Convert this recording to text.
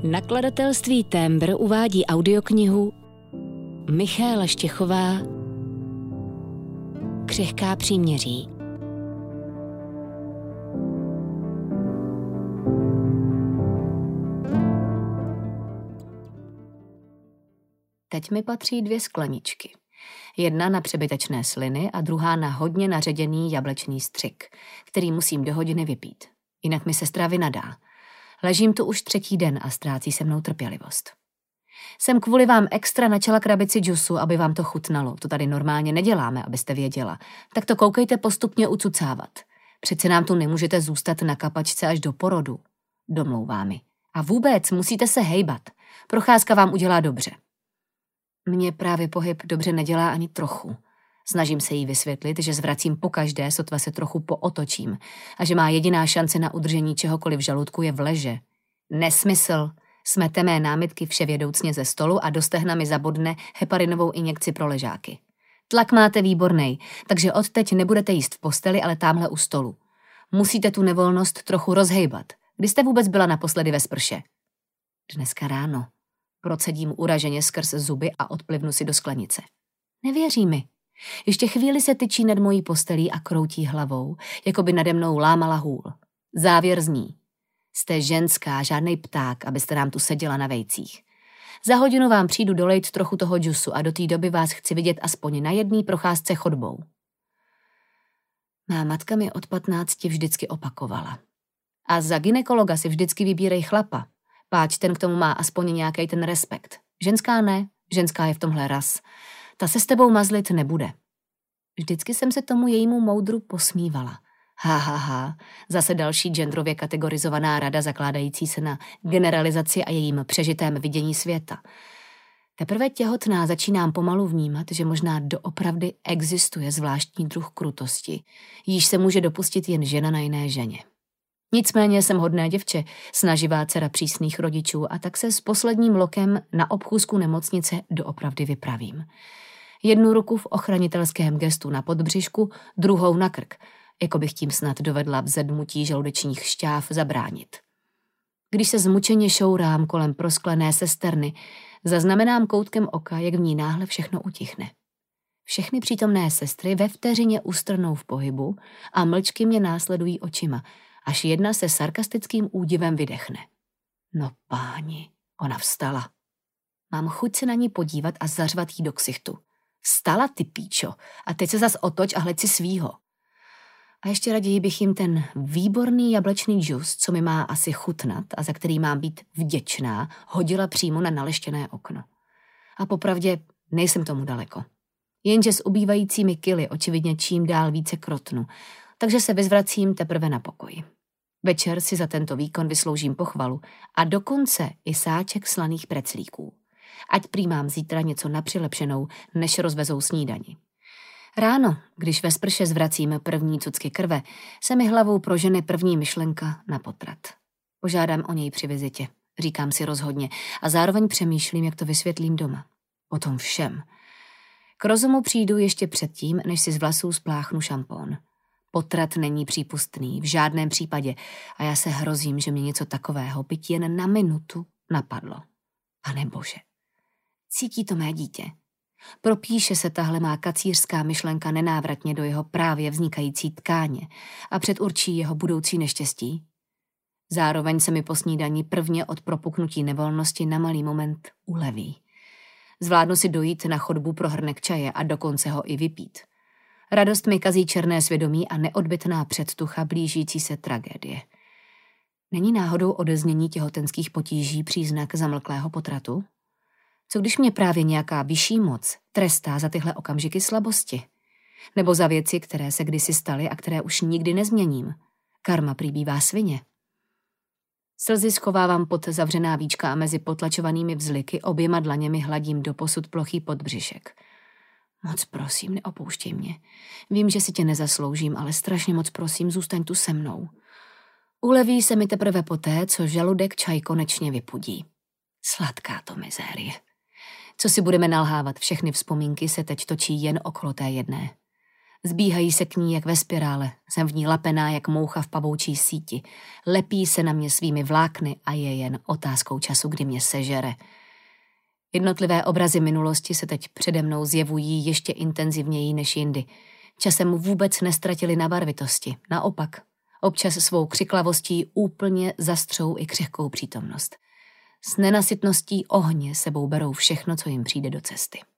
Nakladatelství Tembr uvádí audioknihu Michaela Štěchová Křehká příměří. Teď mi patří 2 skleničky. Jedna na přebytečné sliny a druhá na hodně naředěný jablečný střik, který musím do hodiny vypít. Jinak mi sestra vynadá. Ležím tu už 3. den a ztrácí se mnou trpělivost. Jsem kvůli vám extra načala krabici džusu, aby vám to chutnalo. To tady normálně neděláme, abyste věděla. Tak to koukejte postupně ucucávat. Přece nám tu nemůžete zůstat na kapačce až do porodu. Domlouvá mi. A vůbec musíte se hejbat. Procházka vám udělá dobře. Mně právě pohyb dobře nedělá ani trochu. Snažím se jí vysvětlit, že zvracím pokaždé, sotva se trochu pootočím a že má jediná šance na udržení čehokoliv v žaludku je v leže. Nesmysl. Smete mé námitky vševědoucně ze stolu a do stehna mi zabodne heparinovou injekci pro ležáky. Tlak máte výbornej, takže odteď nebudete jíst v posteli, ale támhle u stolu. Musíte tu nevolnost trochu rozhejbat. Kdy jste vůbec byla naposledy ve sprše? Dneska ráno. Procedím uraženě skrz zuby a odplivnu si do sklenice. Nevěří mi. Ještě chvíli se tyčí nad mojí postelí a kroutí hlavou, jako by nade mnou lámala hůl. Závěr zní. Jste ženská, žádnej pták, abyste nám tu seděla na vejcích. Za hodinu vám přijdu dolejt trochu toho džusu a do té doby vás chci vidět aspoň na jedné procházce chodbou. Má matka mi od 15 vždycky opakovala. A za gynekologa si vždycky vybírej chlapa, páč ten k tomu má aspoň nějaký ten respekt. Ženská ne, ženská je v tomhle ras. Ta se s tebou mazlit nebude. Vždycky jsem se tomu jejímu moudru posmívala. Zase další genderově kategorizovaná rada zakládající se na generalizaci a jejím přežitém vidění světa. Teprve těhotná začínám pomalu vnímat, že možná doopravdy existuje zvláštní druh krutosti, jíž se může dopustit jen žena na jiné ženě. Nicméně jsem hodné děvče, snaživá dcera přísných rodičů a tak se s posledním lokem na obchůzku nemocnice doopravdy vypravím. Jednu ruku v ochranitelském gestu na podbřišku, druhou na krk, jako bych tím snad dovedla vzedmutí žaludečních šťáv zabránit. Když se zmučeně šourám kolem prosklené sesterny, zaznamenám koutkem oka, jak v ní náhle všechno utichne. Všechny přítomné sestry ve vteřině ustrnou v pohybu a mlčky mě následují očima, až jedna se sarkastickým údivem vydechne. No páni, ona vstala. Mám chuť se na ní podívat a zařvat jí do ksichtu. Vstala, ty píčo, a teď se zas otoč a hleď si svýho. A ještě raději bych jim ten výborný jablečný džus, co mi má asi chutnat a za který mám být vděčná, hodila přímo na naleštěné okno. A popravdě nejsem tomu daleko. Jenže s ubývajícími kily očividně čím dál více krotnu, takže se vyzvracím teprve na pokoji. Večer si za tento výkon vysloužím pochvalu a dokonce i sáček slaných preclíků. Ať prý mám zítra něco na přilepšenou, než rozvezou snídani. Ráno, když ve sprše zvracím první cucky krve, se mi hlavou prožene první myšlenka na potrat. Požádám o něj při vizitě, říkám si rozhodně a zároveň přemýšlím, jak to vysvětlím doma. O tom všem. K rozumu přijdu ještě předtím, než si z vlasů spláchnu šampón. Potrat není přípustný, v žádném případě, a já se hrozím, že mě něco takového, byť jen na minutu, napadlo. Panebože, cítí to mé dítě? Propíše se tahle má kacířská myšlenka nenávratně do jeho právě vznikající tkáně a předurčí jeho budoucí neštěstí? Zároveň se mi po snídani prvně od propuknutí nevolnosti na malý moment uleví. Zvládnu si dojít na chodbu pro hrnek čaje a dokonce ho i vypít. Radost mi kazí černé svědomí a neodbytná předtucha blížící se tragédie. Není náhodou odeznění těhotenských potíží příznak zamlklého potratu? Co když mě právě nějaká vyšší moc trestá za tyhle okamžiky slabosti? Nebo za věci, které se kdysi staly a které už nikdy nezměním? Karma prý bývá svině. Slzy schovávám pod zavřená víčka a mezi potlačovanými vzliky oběma dlaněmi hladím doposud plochý podbřišek. Moc prosím, neopouštěj mě. Vím, že si tě nezasloužím, ale strašně moc prosím, zůstaň tu se mnou. Uleví se mi teprve poté, co žaludek čaj konečně vypudí. Sladká to mizérie. Co si budeme nalhávat, všechny vzpomínky se teď točí jen okolo té jedné. Zbíhají se k ní jak ve spirále, jsem v ní lapená jak moucha v pavoučí síti. Lepí se na mě svými vlákny a je jen otázkou času, kdy mě sežere. Jednotlivé obrazy minulosti se teď přede mnou zjevují ještě intenzivněji než jindy. Časem vůbec nestratili na barvitosti, naopak. Občas svou křiklavostí úplně zastřou i křehkou přítomnost. S nenasytností ohně sebou berou všechno, co jim přijde do cesty.